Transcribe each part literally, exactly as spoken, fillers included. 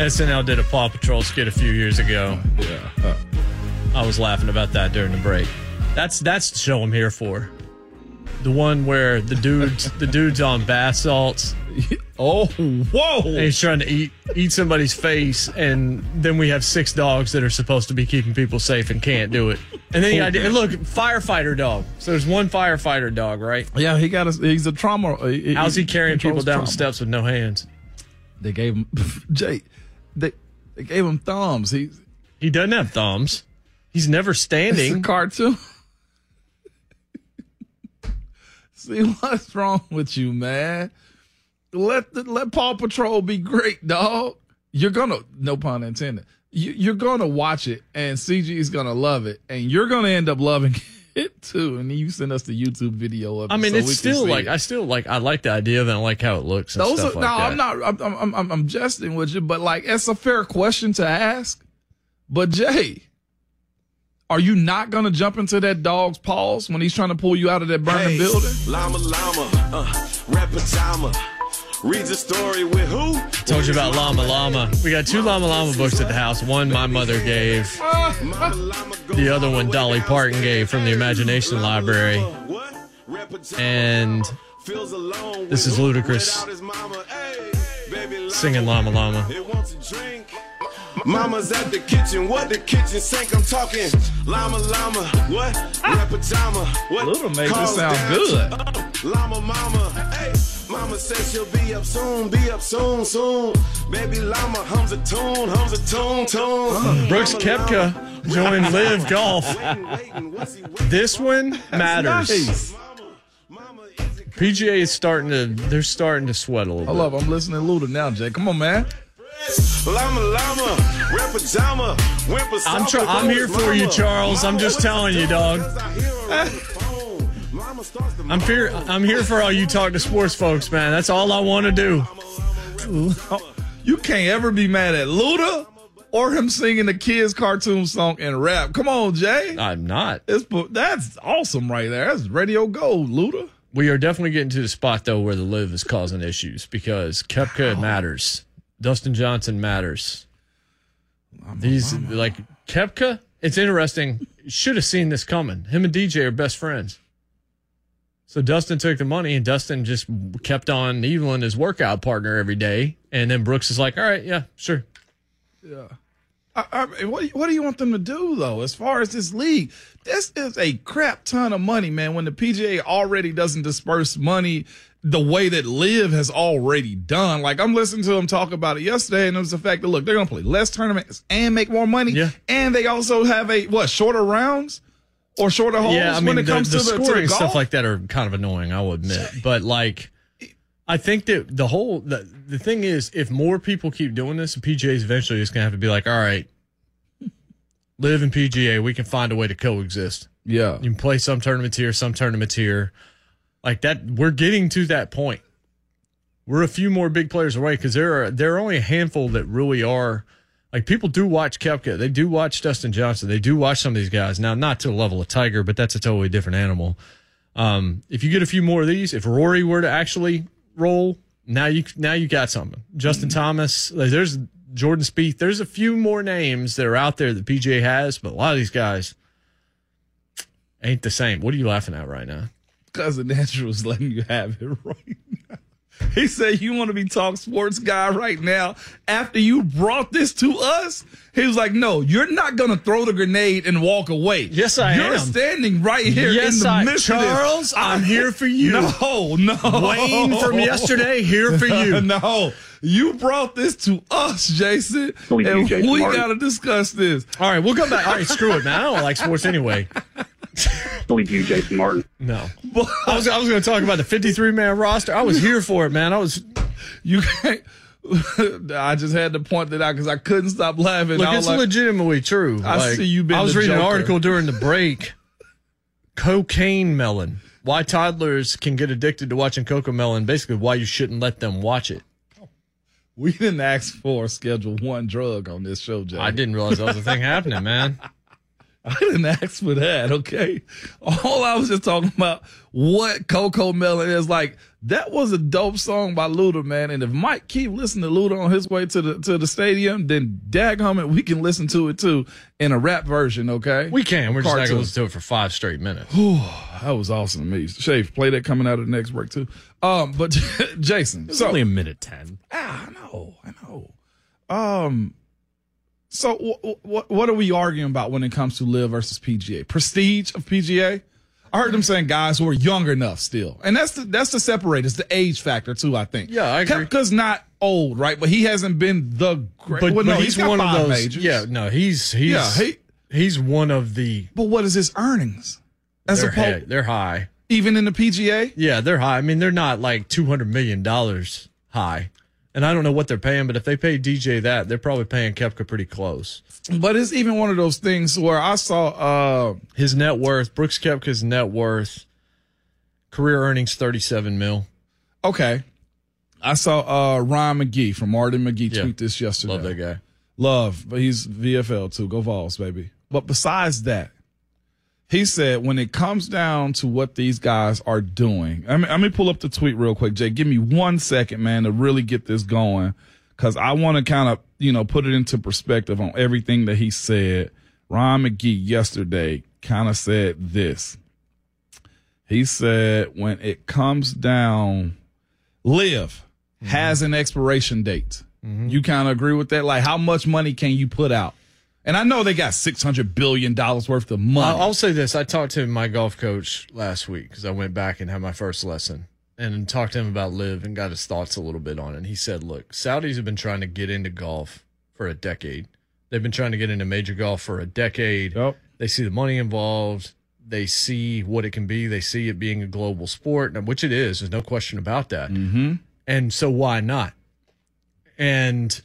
S N L did a Paw Patrol skit a few years ago. Yeah. Uh, I was laughing about that during the break. That's that's the show I'm here for. The one where the dude's the dude's on bath salts. Oh, whoa! And he's trying to eat eat somebody's face, and then we have six dogs that are supposed to be keeping people safe and can't do it. And then you got and look, firefighter dog. So there's one firefighter dog, right? Yeah, he got a, he's a trauma. He, How's he carrying people down trauma. the steps with no hands? They gave him Jay. They they gave him thumbs. He he doesn't have thumbs. He's never standing. It's a cartoon. See what's wrong with you, man? Let the, let Paw Patrol be great, dog. You're gonna, no pun intended. You, you're gonna watch it, and C G is gonna love it, and you're gonna end up loving it too. And then you send us the YouTube video of it. I mean, so it's we still can see like it. I still like I like the idea of it. And I like how it looks. And Those stuff are, like no, that. I'm not. I'm, I'm I'm I'm jesting with you, but like it's a fair question to ask. But Jay, are you not gonna jump into that dog's paws when he's trying to pull you out of that burning Hey, building? Llama Llama, uh, rap pajama. Read the story with who? Told you about Llama Llama. We got two Llama Llama books at the house. One my mother gave. The other one Dolly Parton gave from the Imagination Library. And this is Ludacris singing Llama Llama. Mama's at the kitchen, what the kitchen sink? I'm talking llama llama, what? Rap pajama, what? Little makes it Calls sound down good. to, uh, llama mama, hey. Mama says she'll be up soon, be up soon, soon. Baby llama hums a tune, hums a tune, tune. Brooks Koepka joined Live Golf. This one matters. Nice. P G A is starting to, they're starting to sweat a little I bit. love. I'm listening to Luda now, Jay. Come on, man. Llama llama, rap pajama, whimper I'm try- I'm here for you, Charles. I'm just telling you, dog. I'm here. I'm here for all you talk to sports folks, man. That's all I want to do. You can't ever be mad at Luda or him singing the kids' cartoon song and rap. Come on, Jay. I'm not. It's, that's awesome right there. That's radio gold, Luda. We are definitely getting to the spot though where the Live is causing issues because Koepka matters. Dustin Johnson matters. These like Koepka. It's interesting. Should have seen this coming. Him and D J are best friends. So Dustin took the money, and Dustin just kept on needling his workout partner every day. And then Brooks is like, "All right, yeah, sure." Yeah. I, I, what, do you, what do you want them to do, though, as far as this league? This is a crap ton of money, man, when the P G A already doesn't disperse money the way that Live has already done. Like, I'm listening to them talk about it yesterday, and it was the fact that, look, they're going to play less tournaments and make more money. Yeah. And they also have a, what, shorter rounds? Or shorter holes Yeah, I mean, when it the, comes the to the, to scoring the and golf? stuff like that are kind of annoying, I will admit. But, like, I think that the whole the, the thing is, if more people keep doing this, the P G A is eventually just going to have to be like, all right, Live in P G A, we can find a way to coexist. Yeah. You can play some tournaments here, some tournaments here. Like that, we're getting to that point. We're a few more big players away because there are there are only a handful that really are. Like, people do watch Koepka. They do watch Dustin Johnson. They do watch some of these guys. Now, not to the level of Tiger, but that's a totally different animal. Um, if you get a few more of these, if Rory were to actually roll, now you now you got something. Justin mm-hmm. Thomas, there's Jordan Spieth. There's a few more names that are out there that P G A has, but a lot of these guys ain't the same. What are you laughing at right now? Cousin Andrew's letting you have it right now. He said, you want to be talk sports guy right now after you brought this to us? He was like, no, you're not going to throw the grenade and walk away. Yes, I you're am. You're standing right here yes, in the I, midst Charles, of this. I'm here for you. No, no. Wayne from yesterday, here for you. No, you brought this to us, Jason, Only and Jason we Martin. got to discuss this. All right, we'll come back. All right, screw it, man. I don't like sports anyway. Only you, Jason Martin. No. I was I was going to talk about the fifty-three man roster. I was here for it, man. I was. You can't. I just had to point that out because I couldn't stop laughing. Look, I it's like, legitimately true. I like, see you been I was the reading Joker. an article during the break. Cocaine melon. Why toddlers can get addicted to watching Coco Melon. Basically, why you shouldn't let them watch it. We didn't ask for Schedule One drug on this show, Jay. I didn't realize that was a thing happening, man. I didn't ask for that, okay? All I was just talking about what Coco Melon is like. That was a dope song by Luda, man. And if Mike keep listening to Luda on his way to the to the stadium, then daggum it, we can listen to it too in a rap version, okay? We can. We're just not Cartoon. going to listen to it for five straight minutes. Whew, that was awesome to me. Shave, play that coming out of the next break too. Um, but Jason, It's so only a minute ten. ah, I know, I know. Um, so w- w- what are we arguing about when it comes to Live versus P G A? Prestige of P G A? I heard them saying guys who are young enough still, and that's the that's the separate. It's the age factor too. I think. Yeah, I agree. Kepka's not old, right? But he hasn't been the great. But, well, but no, he's, got one of five those. majors. Yeah, no, he's he's Yeah, he- he's one of the. But what is his earnings? As They're, opposed, high, they're high. even in the P G A. Yeah, they're high. I mean, they're not like two hundred million dollars high. And I don't know what they're paying, but if they pay D J that, they're probably paying Koepka pretty close. But it's even one of those things where I saw uh, His net worth, Brooks Koepka's net worth, career earnings thirty-seven mil. okay. I saw uh, Ryan McGee from Martin McGee Yeah. tweet this yesterday. Love that guy. Love, but he's V F L too. Go Vols, baby. But besides that, he said when it comes down to what these guys are doing, I mean, let me pull up the tweet real quick, Jay. Give me one second, man, to really get this going, because I want to kind of, you know, put it into perspective on everything that he said. Ryan McGee yesterday kind of said this. He said when it comes down, Live mm-hmm. has an expiration date. Mm-hmm. You kind of agree with that? Like, how much money can you put out? And I know they got six hundred billion dollars worth of money. I'll, I'll say this. I talked to my golf coach last week because I went back and had my first lesson and talked to him about Live and got his thoughts a little bit on it. And he said, look, Saudis have been trying to get into golf for a decade. They've been trying to get into major golf for a decade. Yep. They see the money involved. They see what it can be. They see it being a global sport, which it is. There's no question about that. Mm-hmm. And so why not? And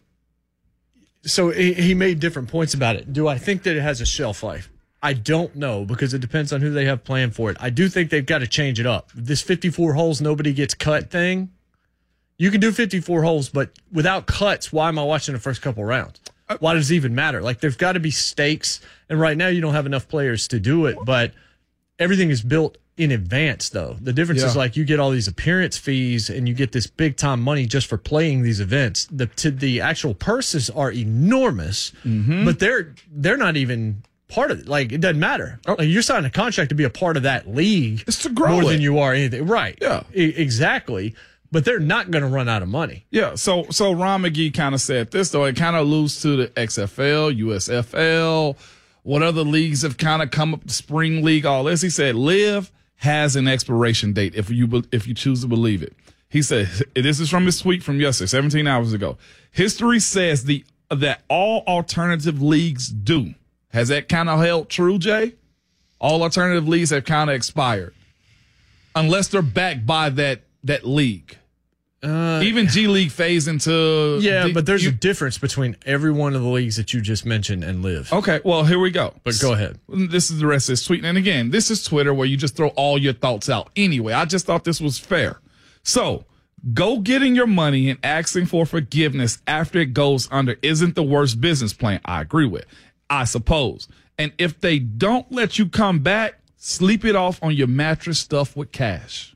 so he, he made different points about it. Do I think that it has a shelf life? I don't know, because it depends on who they have planned for it. I do think they've got to change it up. This fifty-four holes, nobody gets cut thing, you can do fifty-four holes, but without cuts, why am I watching the first couple rounds? Why does it even matter? Like, there's got to be stakes. And right now you don't have enough players to do it, but everything is built in advance, though. The difference Yeah. is, like, you get all these appearance fees and you get this big time money just for playing these events. The to the actual purses are enormous, Mm-hmm. but they're they're not even part of it. Like, it doesn't matter. Oh. Like, you're signing a contract to be a part of that league. It's to grow more it. than you are anything. Right. Yeah. E- exactly. But they're not going to run out of money. Yeah, so so Ron McGee kind of said this, though. It kind of alludes to the X F L, U S F L, what other leagues have kind of come up, the spring league, all this. He said, Live has an expiration date if you be- if you choose to believe it. He said, this is from his tweet from yesterday, seventeen hours ago. History says the that all alternative leagues do. Has that kind of held true, Jay? All alternative leagues have kind of expired. Unless they're backed by that that league. Uh, Even G League phase into yeah, the- but there's you- a difference between every one of the leagues that you just mentioned and Live. okay. Well, here we go. But go ahead. This is the rest of his tweet, and again, this is Twitter where you just throw all your thoughts out. Anyway, I just thought this was fair. So, go getting your money and asking for forgiveness after it goes under isn't the worst business plan. I agree with, I suppose. And if they don't let you come back, sleep it off on your mattress stuffed with cash.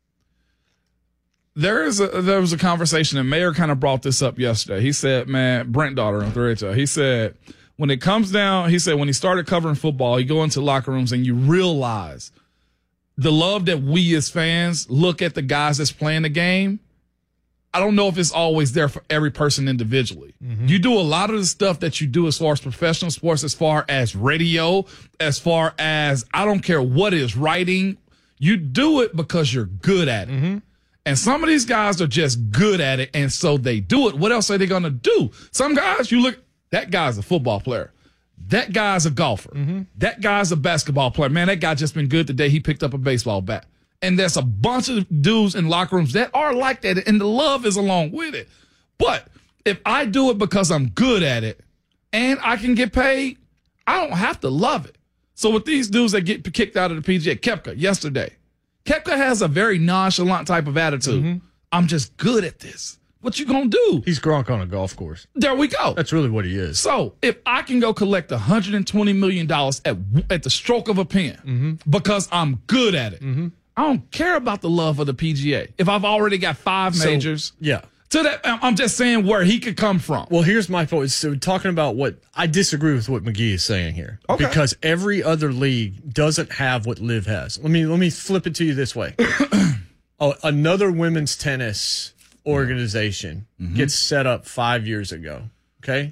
There is a there was a conversation, and Mayor kind of brought this up yesterday. He said, man, Brent Daughter on Thread, he said, when it comes down, he said, when he started covering football, you go into locker rooms and you realize the love that we as fans look at the guys that's playing the game. I don't know if it's always there for every person individually. Mm-hmm. You do a lot of the stuff that you do as far as professional sports, as far as radio, as far as I don't care what is writing. You do it because you're good at it. Mm-hmm. And some of these guys are just good at it, and so they do it. What else are they going to do? Some guys, you look, that guy's a football player. That guy's a golfer. Mm-hmm. That guy's a basketball player. Man, that guy just been good today. He picked up a baseball bat. And there's a bunch of dudes in locker rooms that are like that, and the love is along with it. But if I do it because I'm good at it and I can get paid, I don't have to love it. So with these dudes that get kicked out of the P G A, Koepka yesterday, Koepka has a very nonchalant type of attitude. Mm-hmm. I'm just good at this. What you gonna do? He's Gronk on a golf course. There we go. That's really what he is. So if I can go collect one hundred twenty million dollars at at the stroke of a pen Mm-hmm. because I'm good at it, Mm-hmm. I don't care about the love of the P G A. If I've already got five So, majors, yeah. to that, I'm just saying where he could come from. Well, here's my point. So talking about what I disagree with what McGee is saying here, Okay. because every other league doesn't have what Liv has. Let me let me flip it to you this way: oh, another women's tennis organization Mm-hmm. gets set up five years ago, okay,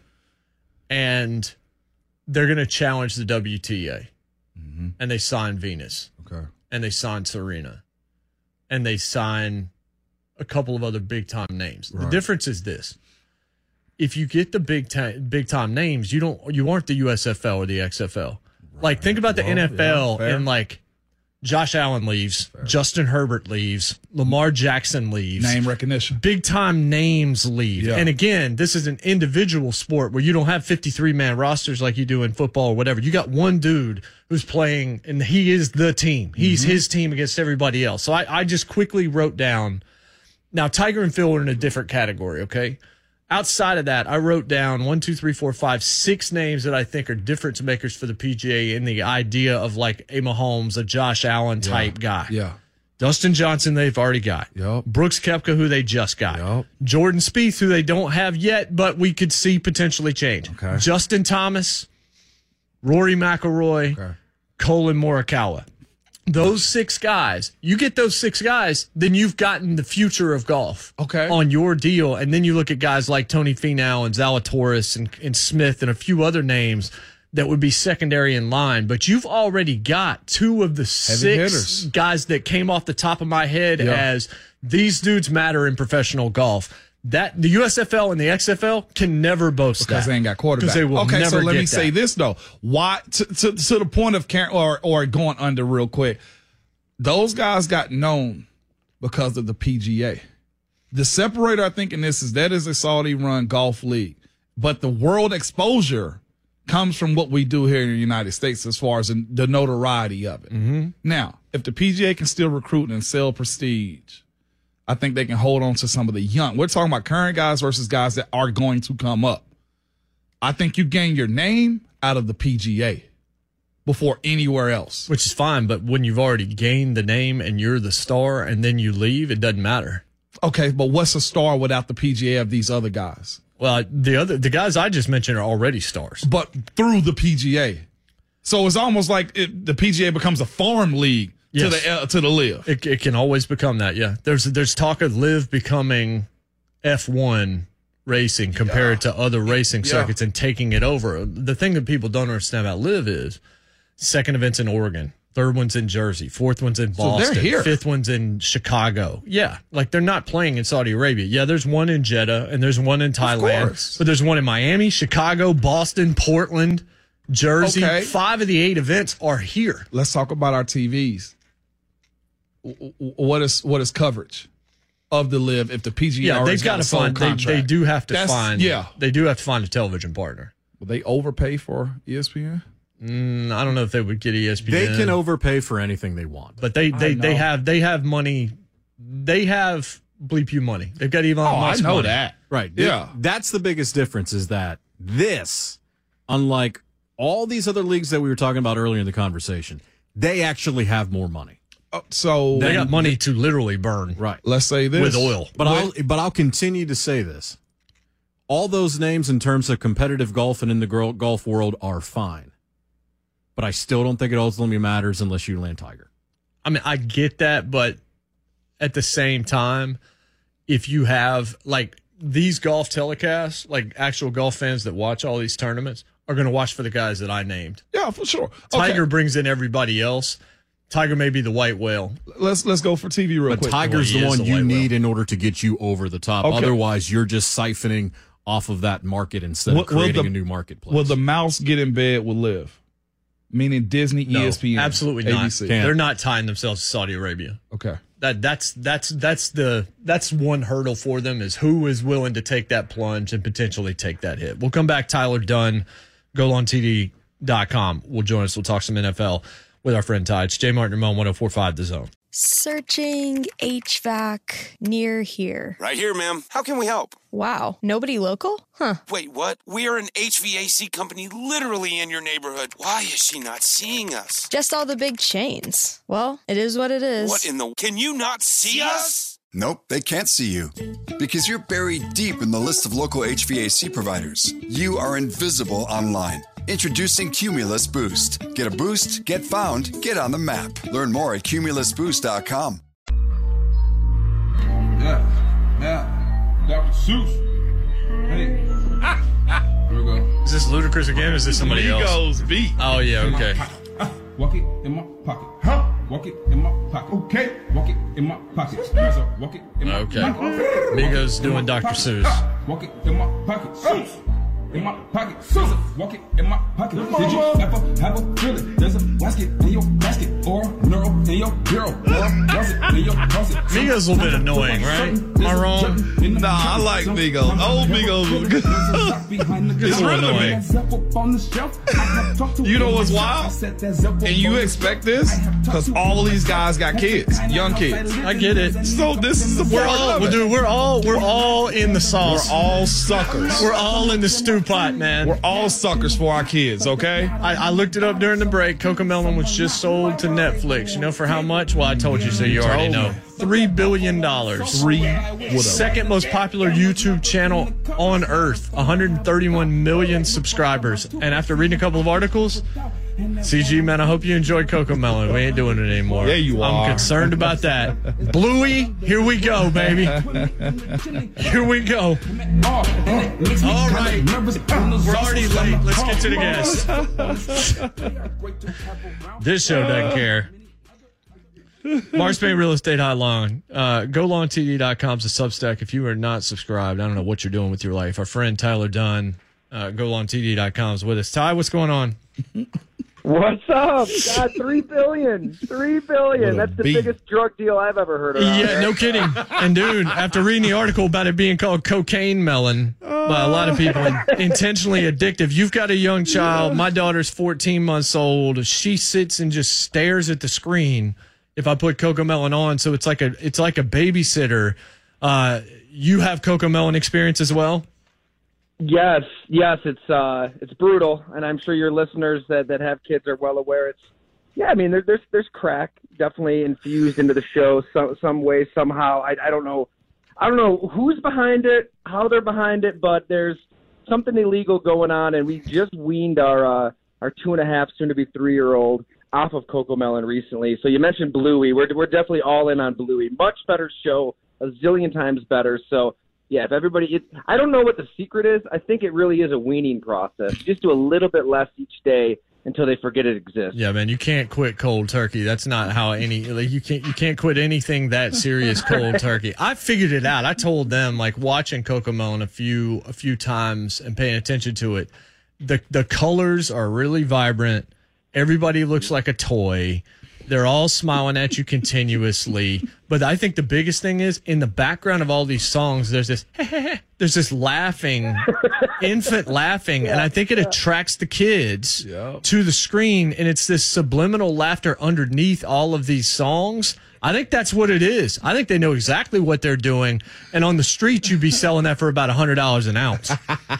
and they're going to challenge the W T A, Mm-hmm. and they sign Venus, Okay. and they sign Serena, and they sign a couple of other big time names. The Right. difference is this: if you get the big time big time names, you don't you aren't the U S F L or the X F L. Like think about the Well, N F L yeah, fair. and like Josh Allen leaves, Justin Herbert leaves, Lamar Jackson leaves. Name recognition. Big time names leave. Yeah. And again, this is an individual sport where you don't have fifty-three man rosters like you do in football or whatever. You got one dude who's playing and he is the team. He's Mm-hmm. his team against everybody else. So I, I just quickly wrote down. Now, Tiger and Phil are in a different category, okay? Outside of that, I wrote down one, two, three, four, five, six names that I think are difference makers for the P G A in the idea of like a Mahomes, a Josh Allen type guy. Yeah. Dustin Johnson, they've already got. Yep. Brooks Koepka, who they just got. Yep. Jordan Spieth, who they don't have yet, but we could see potentially change. Okay. Justin Thomas, Rory McIlroy, Okay. Colin Morikawa. Those six guys, you get those six guys, then you've gotten the future of golf Okay. on your deal. And then you look at guys like Tony Finau and Zalatoris and, and Smith and a few other names that would be secondary in line. But you've already got two of the six hitters. guys that came off the top of my head Yeah. as these dudes matter in professional golf. That the U S F L and the X F L can never boast Because that. they ain't got quarterback. Because they will okay, never so let get me say that. this though. Why to, to to the point of Karen or or going under real quick. Those guys got known because of the P G A. The separator, I think, in this is that is a Saudi-run golf league, but the world exposure comes from what we do here in the United States as far as the notoriety of it. Mm-hmm. Now, if the P G A can still recruit and sell prestige, I think they can hold on to some of the young. We're talking about current guys versus guys that are going to come up. I think you gain your name out of the P G A before anywhere else. Which is fine, but when you've already gained the name and you're the star and then you leave, it doesn't matter. Okay, but what's a star without the P G A of these other guys? Well, the other the guys I just mentioned are already stars. But through the P G A. So it's almost like it, the P G A becomes a farm league to Yes. the uh, to the live. It, it can always become that, yeah. There's there's talk of Liv becoming F one racing compared to other racing Yeah. circuits and taking it over. The thing that people don't understand about Liv is second event's in Oregon, third one's in Jersey, fourth one's in So they're Boston, here. fifth one's in Chicago. Yeah, like they're not playing in Saudi Arabia. Yeah, there's one in Jeddah and there's one in Thailand, course. but there's one in Miami, Chicago, Boston, Portland, Jersey. Okay. Five of the eight events are here. Let's talk about our T Vs. W- w- What is what is coverage of the live if the P G A Yeah, already they've got got a to sole find. They, contract? they do have to That's- find. yeah. they do have to find a television partner. Will they overpay for E S P N? Mm, I don't know if they would get E S P N. They can overpay for anything they want. but they they, know. they have they have money. They have bleep you money. They've got Elon Oh, I Musk know money. that. Right. Yeah. That's the biggest difference is that this, unlike all these other leagues that we were talking about earlier in the conversation, they actually have more money. Uh, so They got money to literally burn Right. let's say this with oil. But I'll but I'll continue to say this. All those names in terms of competitive golf and in the girl- golf world are fine. But I still don't think it ultimately matters unless you land Tiger. I mean, I get that, but at the same time, if you have like these golf telecasts, like actual golf fans that watch all these tournaments are going to watch for the guys that I named. Yeah, for sure. Tiger Okay, brings in everybody else. Tiger may be the white whale. let's let's go for T V real But quick. Tiger's Well, he the is one the you white whale. need in order to get you over the top. Okay. Otherwise, you're just siphoning off of that market instead Will- of will creating the- a new marketplace. Will the mouse get in bed with Liv? Meaning Disney, No, E S P N, absolutely A B not. C. Can't. They're not tying themselves to Saudi Arabia. Okay. That that's that's that's the that's one hurdle for them is who is willing to take that plunge and potentially take that hit. We'll come back. Tyler Dunn, goal on T D dot com will join us. We'll talk some N F L. with our friend Ty. It's Jay Martin and Ramon, one oh four point five The Zone. Searching H V A C near here. Right here, ma'am. How can we help? Wow, nobody local? Huh. Wait, what? We are an H V A C company literally in your neighborhood. Why is she not seeing us? Just all the big chains. Well, it is what it is. What in the... Can you not see us? Nope, they can't see you. Because you're buried deep in the list of local H V A C providers. You are invisible online. Introducing Cumulus Boost. Get a boost, get found, get on the map. Learn more at cumulus boost dot com. Yeah, yeah. Doctor Seuss. Hey. Here we go. Is this Ludacris again or is this somebody else? Migos beat. Oh, yeah, okay. Walk it in my pocket. Huh? Walk it in my pocket. Okay. Walk it in my pocket. Walk it in my Okay. pocket. Migos doing Doctor Seuss. Walk it in my pocket. Seuss. In my pocket. Seuss. Walk it in my pocket. Did you ever have a feeling? There's a basket in your basket or a neural in your bureau or was it in your closet? Migos a little bit annoying, right? Am I wrong? Nah, I like Migos. Old Migos was good. It's a little annoying. You know what's wild? And you expect this? Because all these guys got kids, young kids. I get it. So this is the We're part all, of well, it. dude, we're all, we're all in the We're sauce. all suckers. We're all in the stew pot, man. We're all suckers for our kids, okay? I, I looked it up during the break. Cocomelon was just sold to Netflix. You know for how much? Well, I told you, so you already know. Three billion dollars. Three. Second most popular YouTube channel on earth. one hundred thirty-one million subscribers. And after reading a couple of articles, C G, man, I hope you enjoyed Cocomelon. We ain't doing it anymore. Yeah, you I'm are. concerned about that. Bluey, here we go, baby. Here we go. All right. We're already late. Let's get to the guest. This show doesn't care. Marspan Real Estate Hotline. Uh, go long T D dot com is a Substack. If you are not subscribed, I don't know what you're doing with your life. Our friend Tyler Dunn, uh, go long T D dot com is with us. Ty, what's going on? What's up? God, three billion, three billion. What a That's the beat. biggest drug deal I've ever heard of. Yeah, no kidding. And dude, after reading the article about it being called cocaine melon by a lot of people, intentionally addictive. You've got a young child. My daughter's fourteen months old. She sits and just stares at the screen if I put Cocomelon on. So it's like a it's like a babysitter. Uh, you have Cocomelon experience as well? Yes, yes, it's uh, it's brutal, and I'm sure your listeners that, that have kids are well aware. It's yeah, I mean there, there's there's crack definitely infused into the show some some way somehow. I I don't know, I don't know who's behind it, how they're behind it, but there's something illegal going on, and we just weaned our uh, our two and a half, soon to be three year old off of Cocomelon recently. So you mentioned Bluey. We're we're definitely all in on Bluey. Much better show, a zillion times better. So. Yeah, if everybody, it, I don't know what the secret is. I think it really is a weaning process. Just do a little bit less each day until they forget it exists. Yeah, man, you can't quit cold turkey. That's not how any like you can't you can't quit anything that serious cold turkey. I figured it out. I told them like watching Cocomelon a few a few times and paying attention to it. The the colors are really vibrant. Everybody looks like a toy. They're all smiling at you continuously. But I think the biggest thing is in the background of all these songs, there's this, there's this laughing, infant laughing. Yeah, and I think it attracts the kids yeah. to the screen. And it's this subliminal laughter underneath all of these songs. I think that's what it is. I think they know exactly what they're doing. And on the street, you'd be selling that for about one hundred dollars an ounce.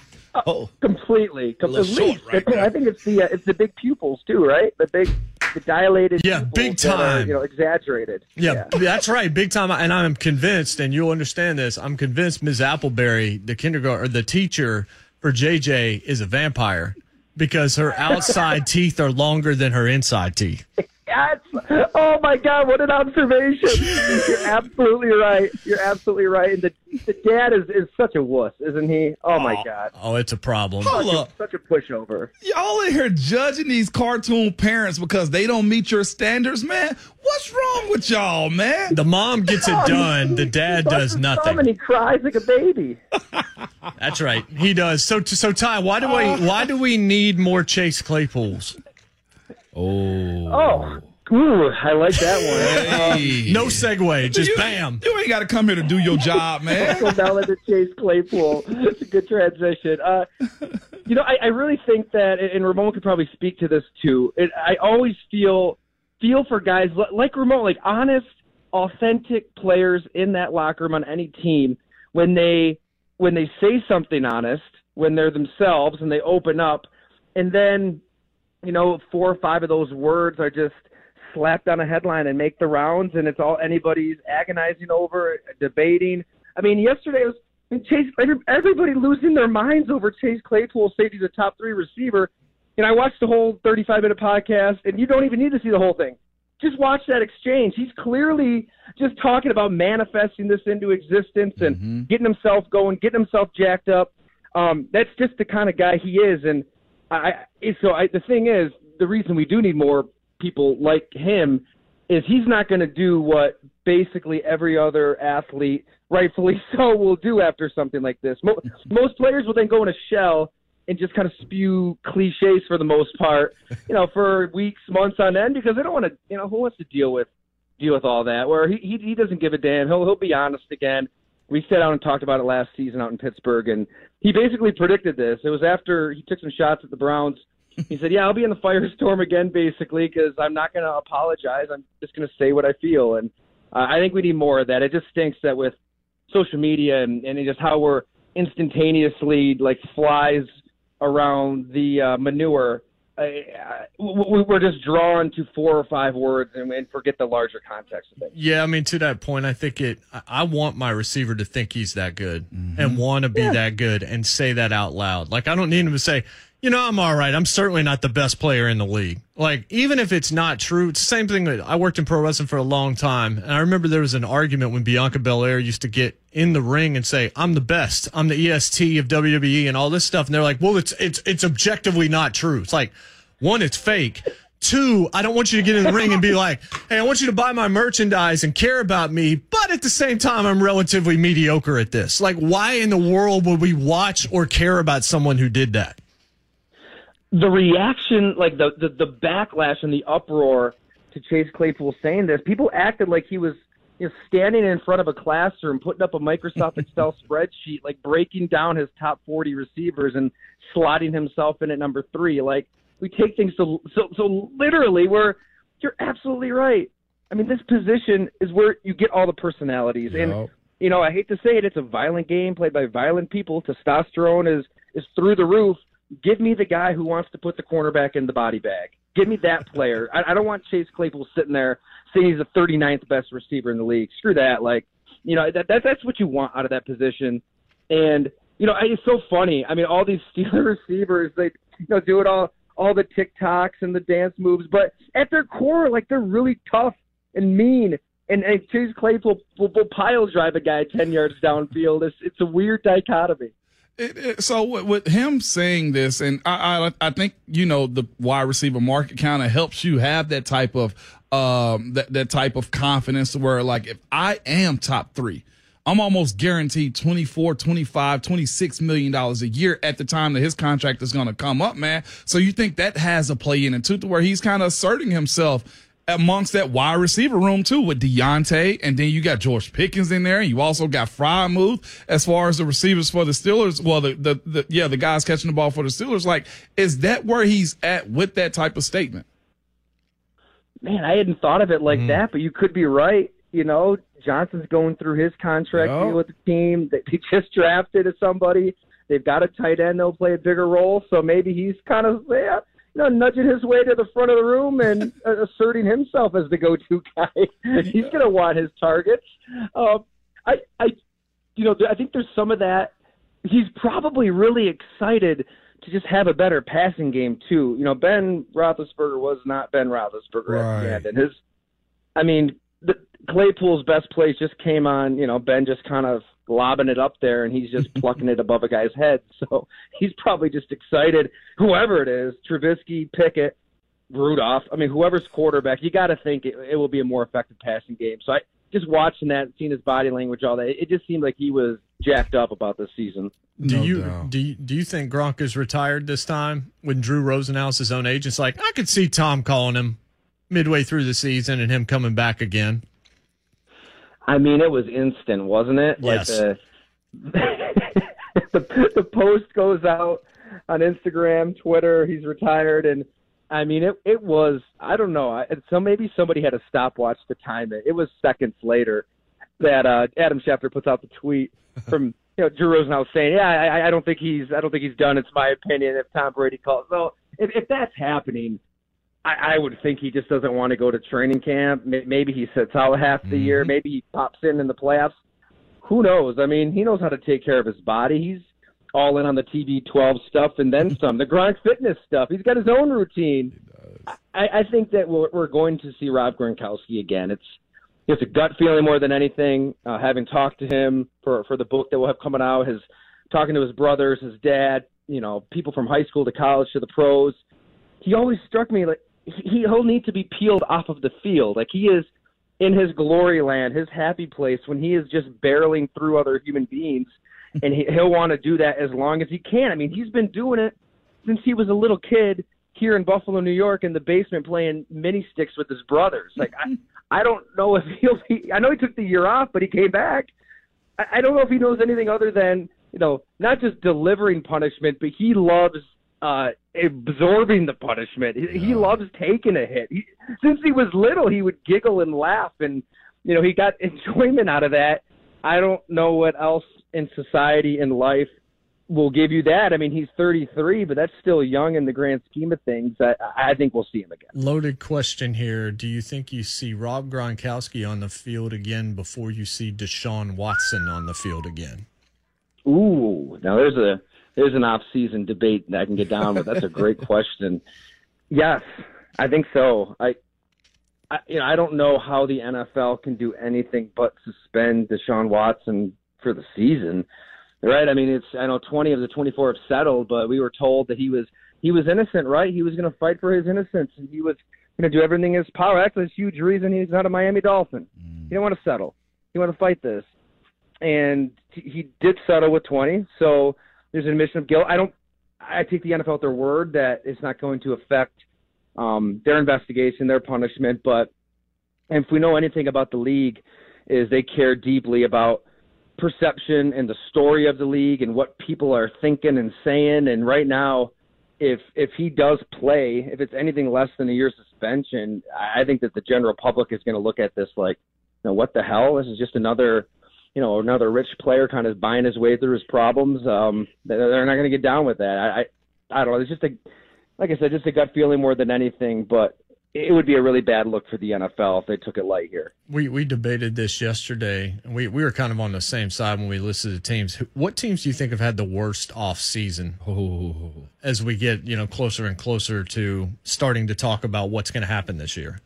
Oh, completely. Com- at least right I think it's the uh, it's the big pupils too, right? The big, the dilated. Yeah, big time. That are, you know, exaggerated. Yeah, yeah, that's right, big time. And I'm convinced, and you'll understand this. I'm convinced Miz Appleberry, the kindergarten or the teacher for J J, is a vampire because her outside teeth are longer than her inside teeth. Yes. Oh my God! What an observation! You're absolutely right. You're absolutely right. And the the dad is, is such a wuss, isn't he? Oh my God! Oh, it's a problem. Hold such up, a, such a pushover. Y'all in here judging these cartoon parents because they don't meet your standards, man. What's wrong with y'all, man? The mom gets it done. The dad does nothing. And he cries like a baby. That's right. He does. So, so Ty, why do we why do we need more Chase Claypools? Oh. Oh. Ooh, I like that one. Hey. No segue, just you, bam. You ain't got to come here to do your job, man. Go down to Chase Claypool. It's a good transition. Uh, you know, I, I really think that, and Ramon could probably speak to this too. It, I always feel feel for guys like Ramon, like honest, authentic players in that locker room on any team. When they when they say something honest, when they're themselves and they open up, and then, you know, four or five of those words are just slapped on a headline and make the rounds, and it's all anybody's agonizing over, debating. I mean, yesterday was I mean, Chase. Everybody losing their minds over Chase Claypool, safety, the top three receiver. And I watched the whole thirty-five minute podcast, and you don't even need to see the whole thing. Just watch that exchange. He's clearly just talking about manifesting this into existence and mm-hmm. getting himself going, getting himself jacked up. Um, that's just the kind of guy he is. And I, so I, the thing is, the reason we do need more people like him is he's not going to do what basically every other athlete, rightfully so, will do after something like this. Most, most players will then go in a shell and just kind of spew cliches for the most part, you know, for weeks, months on end, because they don't want to, you know, who wants to deal with deal with all that? Where he he, he doesn't give a damn. He'll he'll be honest again. We sat down and talked about it last season out in Pittsburgh, and he basically predicted this. It was after he took some shots at the Browns. He said, "Yeah, I'll be in the firestorm again, basically, because I'm not going to apologize. I'm just going to say what I feel." And uh, I think we need more of that. It just stinks that with social media and, and just how we're instantaneously like flies around the uh, manure, uh, we're just drawn to four or five words and, and forget the larger context of it. Yeah, I mean, to that point, I think it. I want my receiver to think he's that good mm-hmm. and want to be yeah. that good and say that out loud. Like, I don't need him to say, you know, I'm all right. I'm certainly not the best player in the league. Like, even if it's not true, it's the same thing that I worked in pro wrestling for a long time. And I remember there was an argument when Bianca Belair used to get in the ring and say, I'm the best. I'm the E S T of W W E and all this stuff. And they're like, well, it's, it's, it's objectively not true. It's like, one, it's fake. Two, I don't want you to get in the ring and be like, hey, I want you to buy my merchandise and care about me, but at the same time, I'm relatively mediocre at this. Like, why in the world would we watch or care about someone who did that? The reaction, like the, the, the backlash and the uproar to Chase Claypool saying this, people acted like he was you know, standing in front of a classroom, putting up a Microsoft Excel spreadsheet, like breaking down his top forty receivers and slotting himself in at number three. Like, we take things so, so, so literally where you're absolutely right. I mean, this position is where you get all the personalities. Yep. And, you know, I hate to say it, it's a violent game played by violent people. Testosterone is, is through the roof. Give me the guy who wants to put the cornerback in the body bag. Give me that player. I, I don't want Chase Claypool sitting there saying he's the thirty-ninth best receiver in the league. Screw that. Like, you know, that, that that's what you want out of that position. And, you know, it's so funny. I mean, all these Steeler receivers, they, you know, do it all, all the TikToks and the dance moves. But at their core, like, they're really tough and mean. And, and Chase Claypool will, will pile drive a guy ten yards downfield. It's, it's a weird dichotomy. It, it, so with, with him saying this, and I, I, I think, you know, the wide receiver market kind of helps you have that type of um, that, that type of confidence to where, like, if I am top three, I'm almost guaranteed twenty-four, twenty-five, twenty-six million dollars a year at the time that his contract is going to come up, man. So you think that has a play in it too, to where he's kind of asserting himself amongst that wide receiver room too, with Deontay, and then you got George Pickens in there. You also got Freiermuth as far as the receivers for the Steelers. Well, the, the, the, yeah, the guys catching the ball for the Steelers. Like, is that where he's at with that type of statement? Man, I hadn't thought of it like mm. that, but you could be right. You know, Johnson's going through his contract yep. deal with the team. They just drafted somebody. They've got a tight end that'll play a bigger role, so maybe he's kind of, yeah, you know, nudging his way to the front of the room and uh, asserting himself as the go-to guy. He's going to want his targets. Um, I, I, you know, I think there's some of that. He's probably really excited to just have a better passing game too. You know, Ben Roethlisberger was not Ben Roethlisberger right. at the end, and his, I mean, the, Claypool's best plays just came on. You know, Ben just kind of lobbing it up there, and he's just plucking it above a guy's head. So he's probably just excited. Whoever it is, Trubisky, Pickett, Rudolph, I mean, whoever's quarterback, you got to think it, it will be a more effective passing game. So I just watching that, seeing his body language, all that, it just seemed like he was jacked up about this season. Do no you doubt. do you, do you think Gronk is retired this time when Drew Rosenhaus, his own agent's like, I could see Tom calling him midway through the season and him coming back again? I mean, it was instant, wasn't it? Yes. Like the, the, the post goes out on Instagram, Twitter, he's retired, and I mean, it it was, I don't know. I, so maybe somebody had a stopwatch to time it. It was seconds later that uh, Adam Schefter puts out the tweet from, you know, Drew Rosenhaus saying, yeah, I, I don't think he's, I don't think he's done. It's my opinion if Tom Brady calls. So if, if that's happening, I, I would think he just doesn't want to go to training camp. Maybe he sits out half the mm-hmm. year. Maybe he pops in in the playoffs. Who knows? I mean, he knows how to take care of his body. He's all in on the T B twelve stuff and then some. The Gronk fitness stuff. He's got his own routine. I, I think that we're, we're going to see Rob Gronkowski again. It's it's a gut feeling more than anything. Uh, having talked to him for, for the book that will have coming out, his talking to his brothers, his dad, you know, people from high school to college to the pros. He always struck me like he, he'll need to be peeled off of the field. Like he is in his glory land, his happy place, when he is just barreling through other human beings, and he, he'll want to do that as long as he can. I mean, he's been doing it since he was a little kid here in Buffalo, New York, in the basement playing mini sticks with his brothers. Like, I, I don't know if he'll be – I know he took the year off, but he came back. I, I don't know if he knows anything other than, you know, not just delivering punishment, but he loves uh, absorbing the punishment. He, yeah. he loves taking a hit. He, since he was little, he would giggle and laugh, and, you know, he got enjoyment out of that. I don't know what else in society and life will give you that. I mean, he's thirty-three, but that's still young in the grand scheme of things. I, I think we'll see him again. Loaded question here. Do you think you see Rob Gronkowski on the field again before you see Deshaun Watson on the field again? Ooh, now there's a there's an off-season debate that I can get down with. That's a great question. Yes, I think so. I, I, you know, I don't know how the N F L can do anything but suspend Deshaun Watson for the season, right? I mean, it's I know twenty of the twenty-four have settled, but we were told that he was he was innocent, right? He was going to fight for his innocence, and he was going to do everything in his power. That's a huge reason he's not a Miami Dolphin. Mm. He didn't want to settle. He wanted to fight this, and he did settle with twenty. So there's an admission of guilt. I don't. I take the N F L at their word that it's not going to affect um, their investigation, their punishment. But if we know anything about the league, is they care deeply about perception and the story of the league and what people are thinking and saying. And right now, if if he does play, if it's anything less than a year suspension, I think that the general public is going to look at this like, you know, what the hell? This is just another, you know, another rich player kind of buying his way through his problems. Um, they're not going to get down with that. I, I I don't know. It's just a, like I said, just a gut feeling more than anything. But it would be a really bad look for the N F L if they took it light here. We we debated this yesterday, and we, we were kind of on the same side when we listed the teams. What teams do you think have had the worst off season oh. as we get, you know, closer and closer to starting to talk about what's going to happen this year?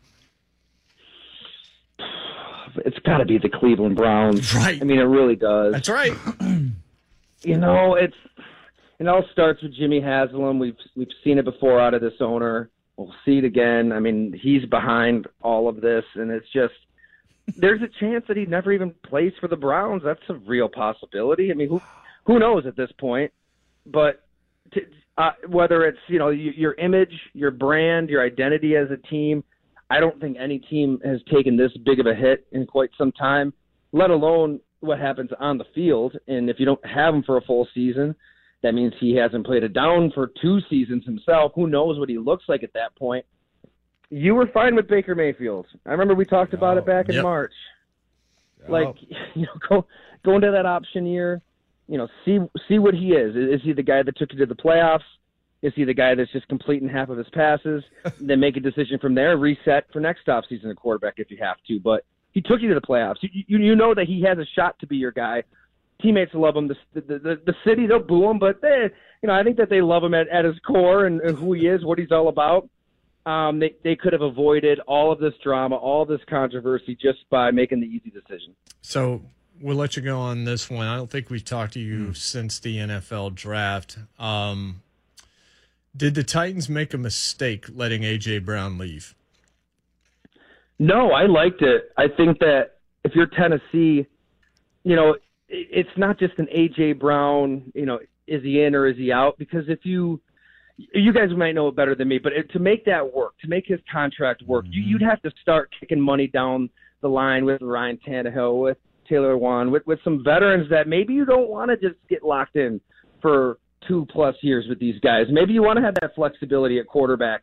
It's got to be the Cleveland Browns. Right. I mean, it really does. That's right. You know, it's it all starts with Jimmy Haslam. We've we've seen it before out of this owner. We'll see it again. I mean, he's behind all of this, and it's just there's a chance that he never even plays for the Browns. That's a real possibility. I mean, who who knows at this point? But to, uh, whether it's, you know, your image, your brand, your identity as a team, I don't think any team has taken this big of a hit in quite some time, let alone what happens on the field. And if you don't have him for a full season, that means he hasn't played it down for two seasons himself. Who knows what he looks like at that point? You were fine with Baker Mayfield. I remember we talked about oh, it back in yep. March. Yep. Like, you know, go go into that option year. You know, see see what he is. Is he the guy that took you to the playoffs? Is he the guy that's just completing half of his passes? Then make a decision from there. Reset for next offseason at quarterback if you have to. But he took you to the playoffs. You you, you know that he has a shot to be your guy. Teammates love him. The, the the the city, they'll boo him, but they, you know, I think that they love him at, at his core and, and who he is, what he's all about. Um, they they could have avoided all of this drama, all of this controversy just by making the easy decision. So we'll let you go on this one. I don't think we've talked to you mm. since the N F L draft. Um, did the Titans make a mistake letting A J Brown leave? No, I liked it. I think that if you're Tennessee, you know, it's not just an A J Brown, you know, is he in or is he out? Because if you, you guys might know it better than me, but to make that work, to make his contract work, mm-hmm. you, you'd have to start kicking money down the line with Ryan Tannehill, with Taylor Wan, with, with some veterans that maybe you don't want to just get locked in for two plus years with these guys. Maybe you want to have that flexibility at quarterback.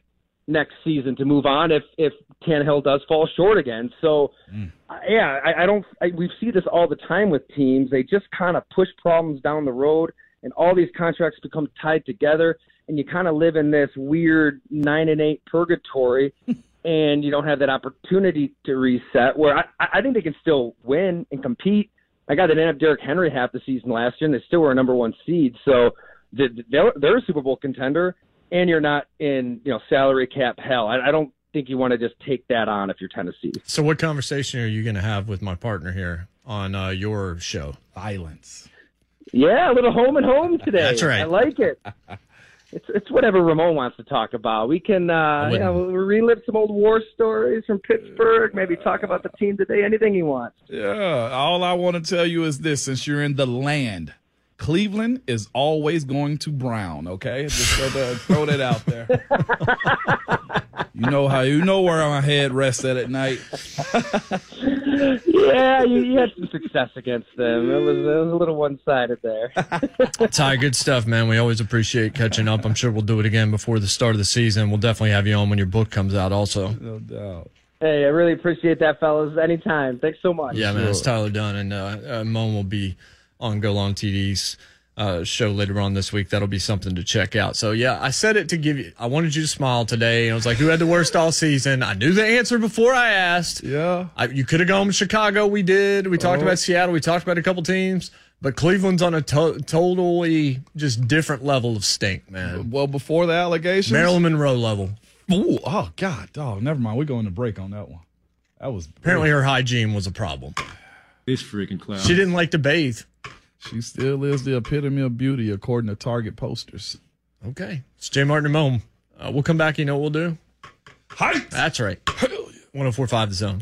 next season to move on if if Tannehill does fall short again. So, mm. uh, yeah, I, I don't. I, we see this all the time with teams. They just kind of push problems down the road, and all these contracts become tied together, and you kind of live in this weird nine and eight purgatory, and you don't have that opportunity to reset. Where I, I think they can still win and compete. I got they didn't have Derrick Henry half the season last year, and they still were a number one seed. So they're, they're a Super Bowl contender, and you're not in you know salary cap hell. I, I don't think you want to just take that on if you're Tennessee. So what conversation are you going to have with my partner here on uh, your show? Violence. Yeah, a little home and home today. That's right. I like it. It's it's whatever Ramon wants to talk about. We can uh, you know, relive some old war stories from Pittsburgh, maybe talk about the team today, anything he wants. Yeah, all I want to tell you is this, since you're in the land, Cleveland is always going to Brown, okay? Just throw that, throw that out there. You know how you know where my head rests at at night. Yeah, you, you had some success against them. It was it was a little one sided there. Ty, good stuff, man. We always appreciate catching up. I'm sure we'll do it again before the start of the season. We'll definitely have you on when your book comes out, also. No doubt. Hey, I really appreciate that, fellas. Anytime. Thanks so much. Yeah, man. Sure. It's Tyler Dunne, and uh, uh, Moan will be on Go Long T D's uh, show later on this week. That'll be something to check out. So, yeah, I said it to give you – I wanted you to smile today. And I was like, who had the worst all season? I knew the answer before I asked. Yeah. I, you could have gone with Chicago. We did. We talked oh. about Seattle. We talked about a couple teams. But Cleveland's on a to- totally just different level of stink, man. Well, before the allegations? Marilyn Monroe level. Ooh, oh, God. Oh, never mind. We're going to break on that one. That was Apparently her hygiene was a problem. This freaking clown. She didn't like to bathe. She still is the epitome of beauty, according to Target posters. Okay. It's Jay Martin and Moan. Uh, we'll come back. You know what we'll do? Height. That's right. Hell yeah. one oh four point five The Zone.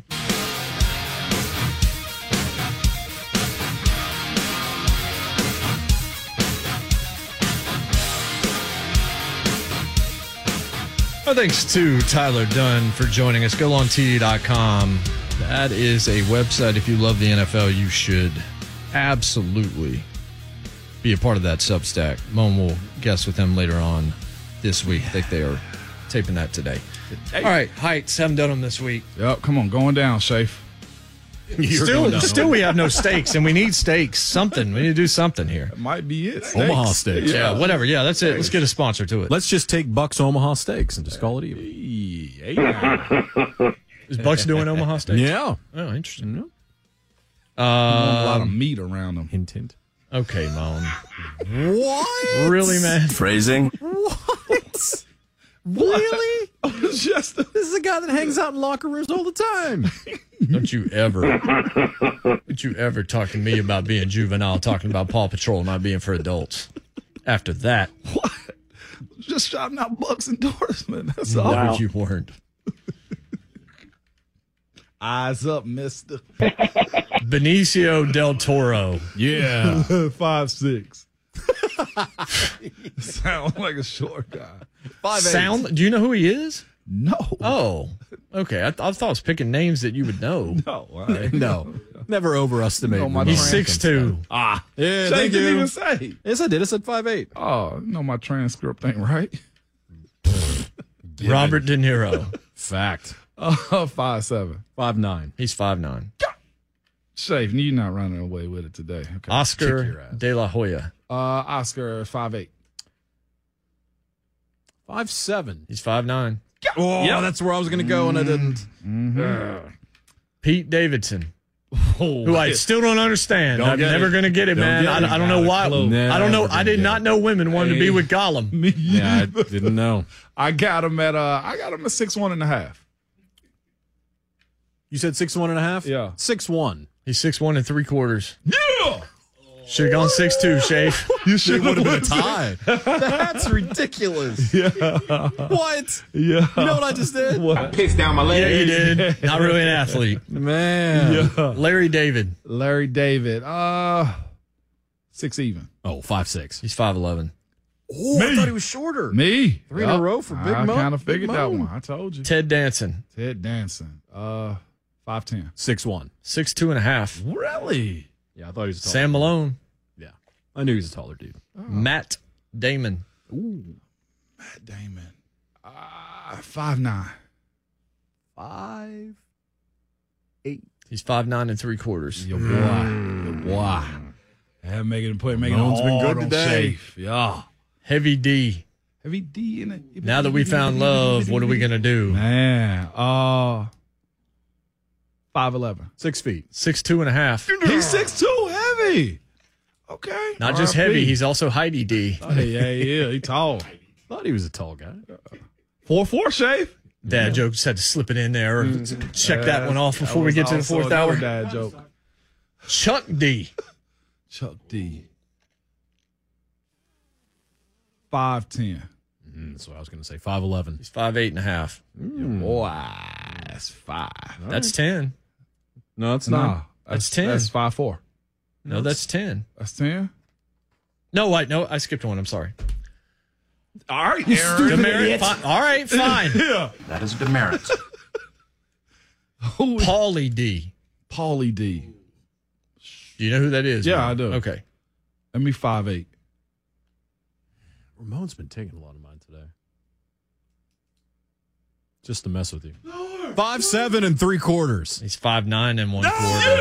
Well, thanks to Tyler Dunne for joining us. Go on T D dot com. That is a website. If you love the N F L, you should absolutely be a part of that Substack. Moan will guest with them later on this week. I think they are taping that today. All right, Heights. Haven't done them this week. Yep, come on, going down, Shafe. Still, still, we have no stakes, and we need stakes. Something. We need to do something here. That might be it. Steaks. Omaha Steaks. Yeah, yeah, whatever. Yeah, that's it. Let's get a sponsor to it. Let's just take Buck's Omaha Steaks and just call it even. Is Buck's doing Omaha Steaks? Yeah. Oh, interesting. No. Um, a lot of meat around them. Hint, hint. Okay, Moan. What? Really, man? Phrasing. What? Really? Just this is a guy that hangs out in locker rooms all the time. Don't you ever, don't you ever talk to me about being juvenile, talking about Paw Patrol not being for adults. After that. What? Just shouting out Buck's endorsement. That's no, all. Wow. You weren't. Eyes up, mister. Benicio del Toro. Yeah. Five, six. Sound like a short guy. Five, Sound? eight. Do you know who he is? No. Oh, okay. I, th- I thought I was picking names that you would know. No. I no. Never overestimate. No, my He's six two. Ah. Yeah, Shane thank didn't you. even say. Yes, I did. I said five eight. Oh, no, my transcript ain't right. Robert De Niro. Fact. Uh, five seven. Five nine. He's five nine. Shafe, you're not running away with it today. Okay. Oscar De La Hoya. Uh, Oscar five eight. Five seven. He's five nine. Oh, yeah, that's where I was going to go, and I didn't. Mm-hmm. Uh, Pete Davidson. Oh, who I still don't understand. Don't I'm never it. going to get it, Don't man. get it. I, I don't know why. Never I don't know. I did not it. know women wanted Hey. to be with Gollum. Me Yeah, I didn't know. I got him at uh, I got him at six one and a half. You said six one and a half? Yeah. Six one. He's six one and three quarters. Yeah. Should have gone six two, Shafe. You should Would have have been a tie. That's ridiculous. Yeah. What? Yeah. You know what I just did? What? Pissed down my leg. Yeah, you did. Not really an athlete. Man. Yeah. Larry David. Larry David. Uh, six even. Oh, five six. He's five eleven. Oh, I thought he was shorter. Me. Three in a row for Big I Mo. kind of Big figured Mo. that one. I told you. Ted Danson. Ted Danson. Uh, five ten. Six one. Six two and a half. Really? Yeah, I thought he was a taller. Sam Malone. Yeah. I knew he was a taller dude. Matt Damon. Ooh. Matt Damon. Uh, five nine. Five, eight. He's five nine and three quarters. Your boy. Your boy. Have making a point, making Ramon's it been hard good on today. Shafe. Yeah. Heavy D. Heavy D in it. Now that we found love, what are we gonna do? Man, uh, five eleven. Six feet. Six two and a half. He's six two, heavy. Okay. Not just R I P. heavy, he's also Heidi D. Oh, yeah, yeah, he tall. Thought he was a tall guy. Four four Shafe. Dad joke, just had to slip it in there. Or check that one off before That we get was to the also fourth another hour. Dad joke. Chuck D. Chuck D. Five ten. Mm, that's what I was going to say. Five eleven. He's five eight and a half. Boy, that's five. That's ten. No, it's Nah, not. That's ten. That's five four. No, that's ten. That's ten. No, wait, no, I skipped one. I'm sorry. All right, Aaron. Demerit. Fi- all right, fine. Yeah. That is a demerit. Paulie D. Paulie D. Do you know who that is? Yeah, man? I do. Okay. Let me five eight. Ramon's been taking a lot of mine today. Just to mess with you. Five seven and three quarters. He's five nine and one quarter.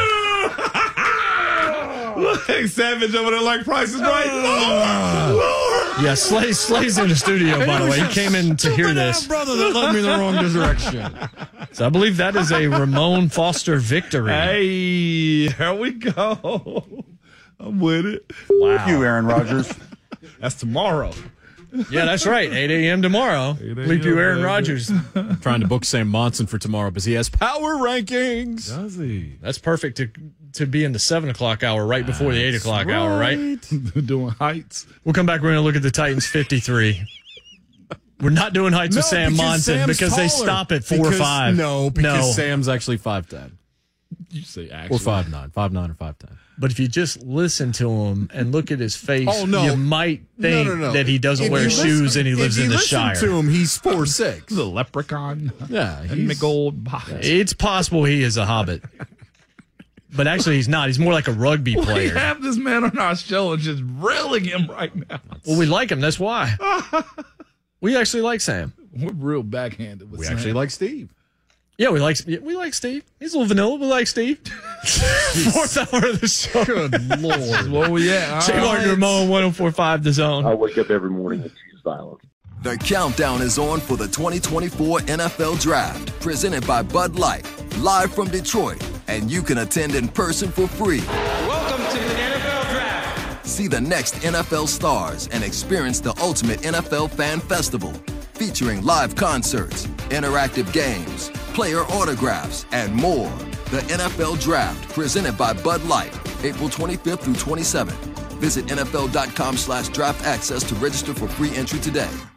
Look, Savage over there like Price is Right. Lord, Lord. Yeah, Slay, Slay's in the studio, by the way. He came in to hear this. Brother that led me the wrong direction. So I believe that is a Ramon Foster victory. Hey, here we go. I'm with it. Wow. You, Aaron Rodgers. That's tomorrow. Yeah, that's right. eight a.m. tomorrow. Bleep you, Aaron Rodgers. Trying to book Sam Monson for tomorrow because he has power rankings. Does he? That's perfect to to be in the seven o'clock hour right before the eight o'clock hour, right? Doing heights. We'll come back. We're going to look at the Titans fifty-three. We're not doing heights with Sam because Monson Sam's because they taller. stop at four Because- or five. No, because No. Sam's actually five ten. You say actually. Or five nine. five nine or five ten. But if you just listen to him and look at his face, Oh, no. you might think No, no, no. that he doesn't If wear you shoes listen- and he lives if in you the listen Shire. to him, he's four six. The leprechaun. Yeah, And he's- big old box. It's possible he is a hobbit. But actually, he's not. He's more like a rugby We player. have this man on our show and just railing him right now. Well, we like him. That's why. We actually like Sam. We're real backhanded with We Sam. actually like Steve. Yeah, we like yeah, we like Steve. He's a little vanilla. We like Steve. Fourth hour of the show. Good Lord. Where we at? Jay Martin, Ramon, one oh four point five The Zone. I wake up every morning and choose violence. The countdown is on for the twenty twenty-four N F L Draft, presented by Bud Light, live from Detroit, and you can attend in person for free. Welcome to the N F L Draft. See the next N F L stars and experience the ultimate N F L fan festival, featuring live concerts, interactive games, player autographs, and more. The N F L Draft, presented by Bud Light, April twenty-fifth through twenty-seventh. Visit N F L dot com slash draft access to register for free entry today.